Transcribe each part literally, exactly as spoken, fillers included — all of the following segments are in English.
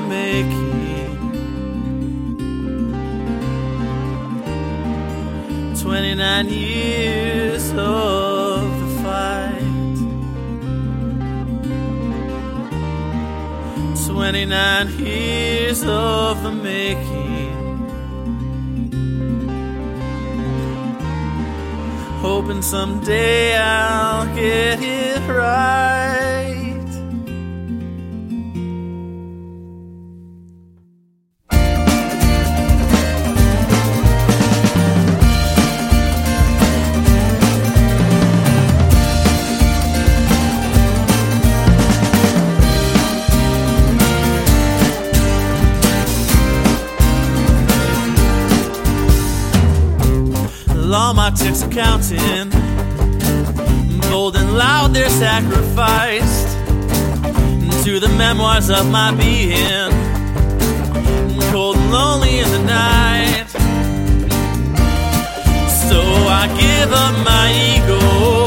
making. Twenty-nine years of the fight. Twenty-nine years of the making. Hoping someday I'll get it right. All my checks are counting, bold and loud they're sacrificed to the memoirs of my being, cold and lonely in the night. So I give up my ego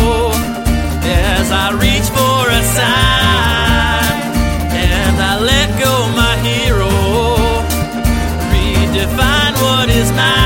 as I reach for a sign, and I let go my hero, redefine what is mine.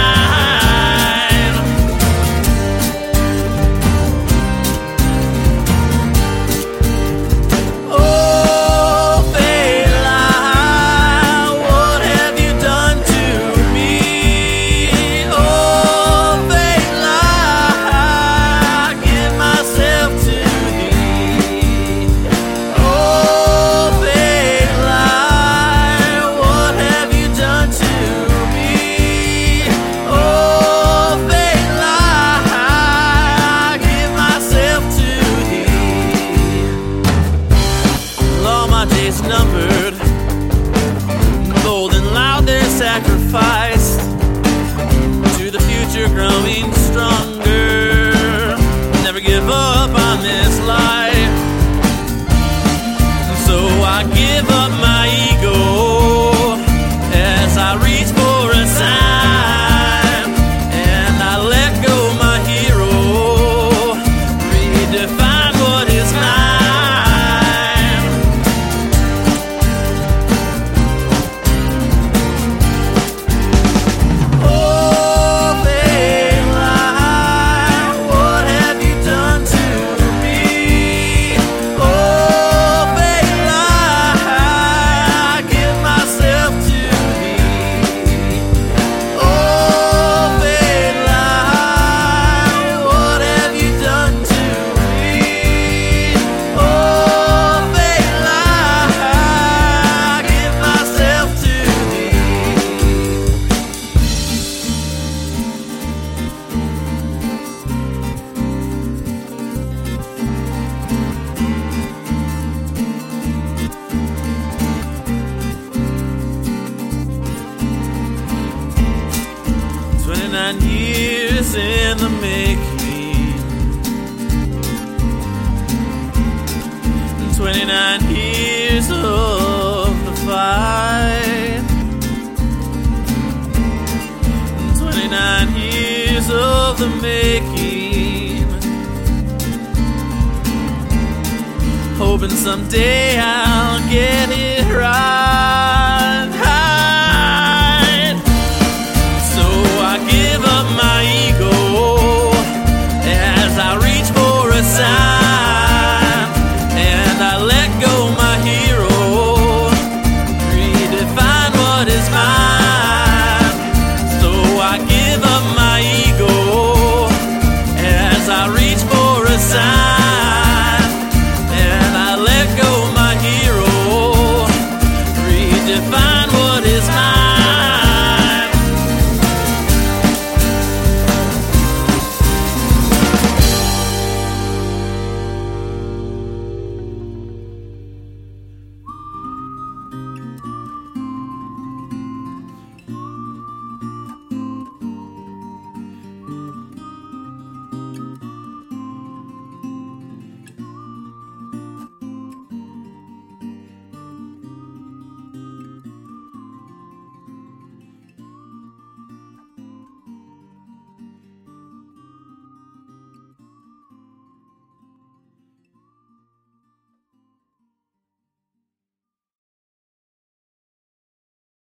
Numbered, bold and loud they're sacrificed to the future growing stronger. Never give up on this life. So I give up my ego as I reach for a sign, and I let go my hero, redefine what is mine. Twenty-nine years in the making. Twenty-nine years of the fight. Twenty-nine years of the making. Hoping someday I'll get it right. Give up my ego as I reach for a sign, and I let go my hero, redefine what is mine. So I give up my ego as I reach for a sign.